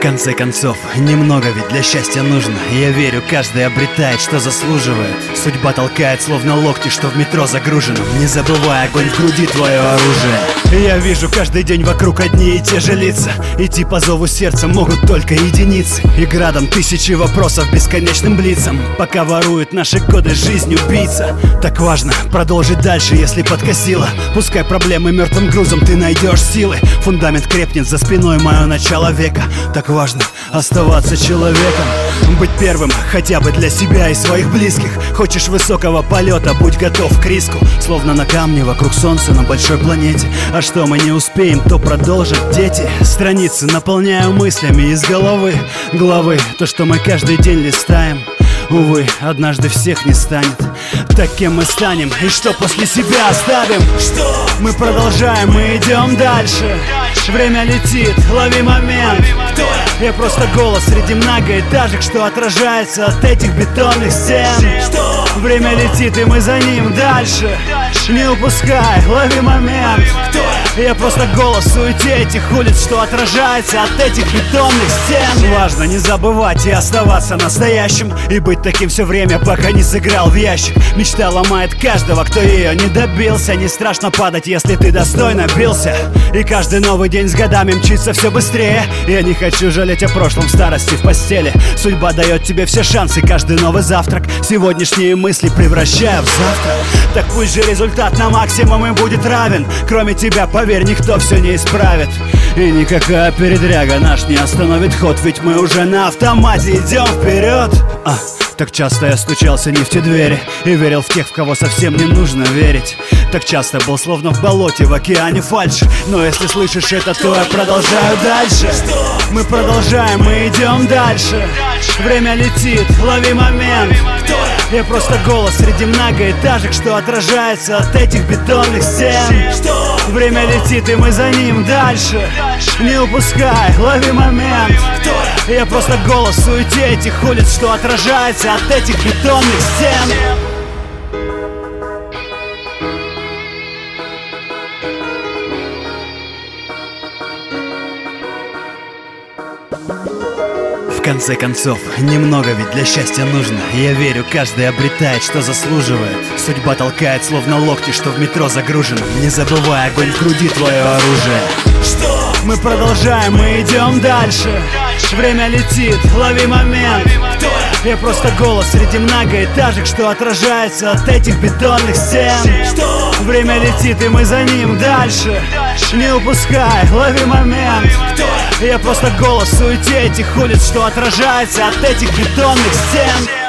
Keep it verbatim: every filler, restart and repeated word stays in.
конце концов, немного ведь для счастья нужно. Я верю, каждый обретает, что заслуживает. Судьба толкает, словно локти, что в метро загружено. Не забывай, огонь в груди твое оружие. Я вижу каждый день вокруг одни и те же лица. Идти по зову сердца могут только единицы. И градом тысячи вопросов бесконечным блицом. Пока воруют наши годы жизнь убийца. Так важно продолжить дальше, если подкосило. Пускай проблемы мертвым грузом ты найдешь силы. Фундамент крепнет за спиной, мое начало века. Так важно оставаться человеком, быть первым хотя бы для себя и своих близких. Хочешь высокого полета, будь готов к риску. Словно на камне вокруг солнца на большой планете. А что мы не успеем, то продолжат дети. Страницы наполняю мыслями из головы. Главы, то, что мы каждый день листаем. Увы, однажды всех не станет. Так кем мы станем и что после себя оставим? Что? Мы продолжаем, мы идем дальше. Время летит, лови момент. Кто я? Я просто голос среди многоэтажек, что отражается от этих бетонных стен. Что? Время летит, и мы за ним дальше. Не упускай, лови момент. Кто я? Я просто голос в суете этих улиц, что отражается от этих бетонных стен. Важно не забывать и оставаться настоящим. И быть таким все время, пока не сыграл в ящик. Мечта ломает каждого, кто ее не добился. Не страшно падать, если ты достойно бился. И каждый новый день с годами мчится все быстрее. Я не хочу жалеть о прошлом в старости в постели. Судьба дает тебе все шансы, каждый новый завтрак. Сегодняшние мысли превращаю в завтра. Так пусть же результат на максимум и будет равен. Кроме тебя, поверь, никто все не исправит. И никакая передряга наш не остановит ход. Ведь мы уже на автомате идем вперед. а. Так часто я стучался не в те двери и верил в тех, в кого совсем не нужно верить. Так часто был словно в болоте, в океане фальши. Но если слышишь это, то я продолжаю дальше. Мы продолжаем, мы идем дальше. Время летит, лови момент. Я просто голос среди многоэтажек, что отражается от этих бетонных стен. Время летит, и мы за ним дальше. Не упускай, лови момент. Я просто голос в суете этих улиц, что отражается от этих бетонных стен. В конце концов, немного ведь для счастья нужно. Я верю, каждый обретает, что заслуживает. Судьба толкает, словно локти, что в метро загружено. Не забывай, огонь в груди твое оружие. Что? Мы продолжаем, мы идем дальше. Время летит, лови момент. Кто я? Я просто голос среди многоэтажек, что отражается от этих бетонных стен. Что? Время летит, и мы за ним дальше. Не упускай, лови момент. Кто я? Я просто голос в суете этих улиц, что отражается от этих бетонных стен.